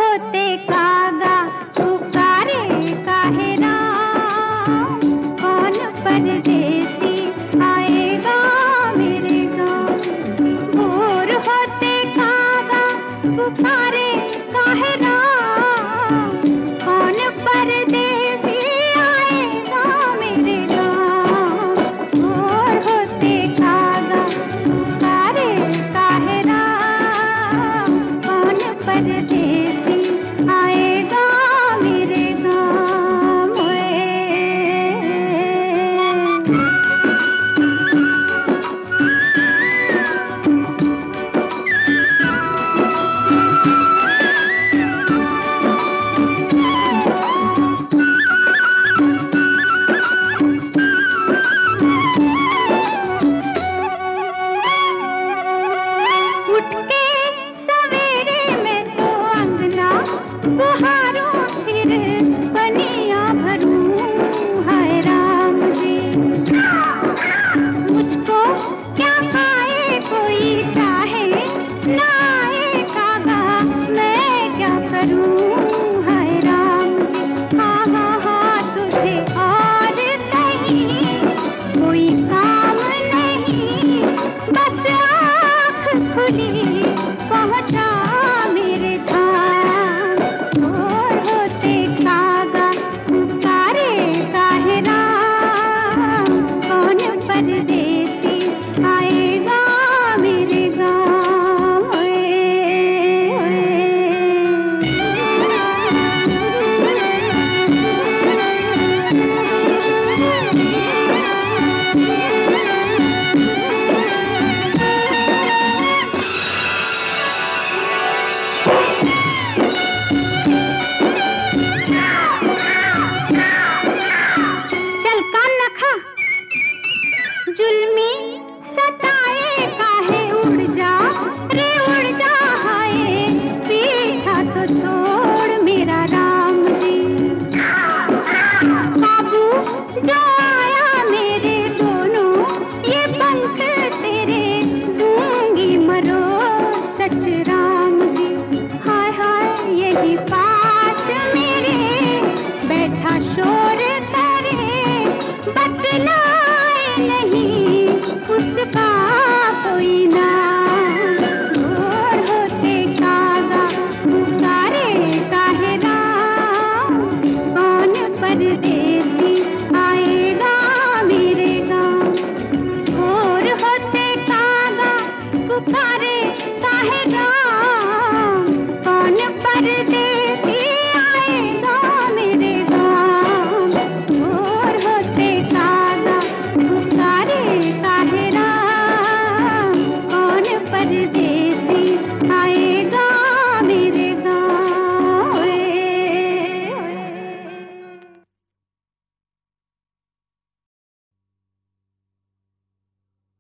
होते कागा पुकारे काहे राम, कौन परदेसी आएगा मेरे गाँव। भोर होते कागा पुकारे काहे राम, कौन परदेसी आएगा मेरे गाँव। भोर होते कागा पुकारे काहे राम, कौन परदेसी आएगा मेरे गाँव में। उठ के सवेरे में तो अंगना बहारूं, फिर पनिया भरूं, हाय राम जी। मुझको क्या आए कोई चाहे ना आए कागा, मैं क्या करूं, हाय राम जी। हाँ हाँ हाँ तुझे और कहीं कोई काम नहीं, बस आँख खुली पहुँचा मेरे धाम। भोर होते कागा पुकारे काहे राम, कौन परदेसी आएगा मेरे गाँव चल कान न खा, जुल्मी सताए काहे, उड़ जा रे उड़ जा, हाय पीछा तो छोड़ मेरा राम जी। काबू जो आया मेरे दोनों ये पंख तेरे, दूंगी मरो सच राम जी। हाय हाय यही पास मेरे बैठा शोर करे, बतलाए नहीं उसका कोई नाम। भोर होते कागा पुकारे काहे राम, कौन परदेसी आएगा मेरे गाँव। भोर होते कागा पुकारे काहे राम, कौन परदेसी